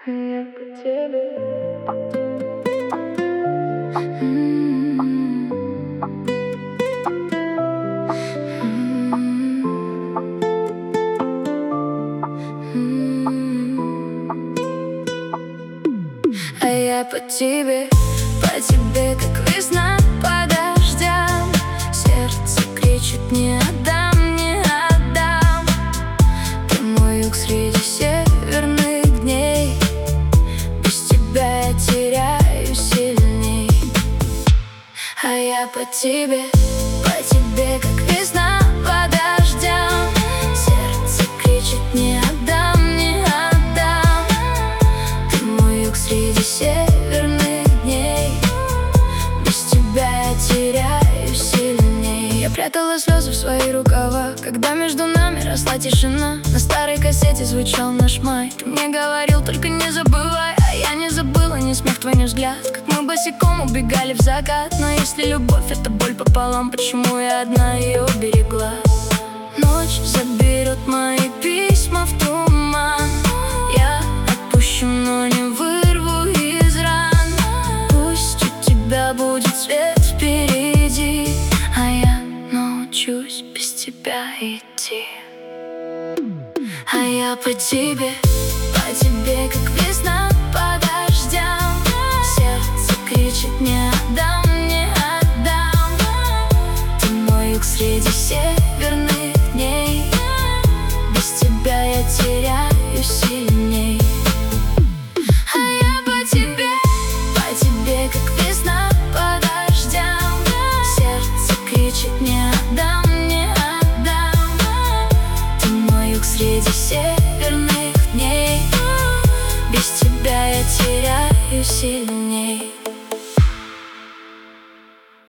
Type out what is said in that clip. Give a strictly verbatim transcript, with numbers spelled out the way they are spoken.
Я по тебе. А я по тебе, по тебе, как весна по дождям. Сердце кричит: не отдам, не отдам. Ты мой юг среди северных дней. Без тебя я теряю сильней. А я по тебе, по тебе, как весна по дождям. Сердце кричит: не отдам, не отдам. Ты мой юг среди северных дней. Без тебя я теряю сильней. Я прятала слезы в свои рукава, когда между нами росла тишина. На старой кассете звучал наш май. Ты мне говорил: только не забывай. А я не забыла ни смех твой, ни взгляд, как мы босиком убегали в закат. Но если любовь — это боль пополам, почему я одна ее берегла? Ночь заберет мои письма в туман. Я отпущу, но не вырву из ран. Пусть у тебя будет свет впереди, а я научусь без тебя идти. А я по тебе, по тебе, как весна по дождям. Сердце кричит: не отдам, не отдам. Ты мой юг среди северных дней. Без тебя я теряю сильней. А я по тебе, по тебе, как весна по дождям. Сердце кричит: не отдам, не отдам. Ты мой юг среди северных дней. Без тебя я теряю сильней.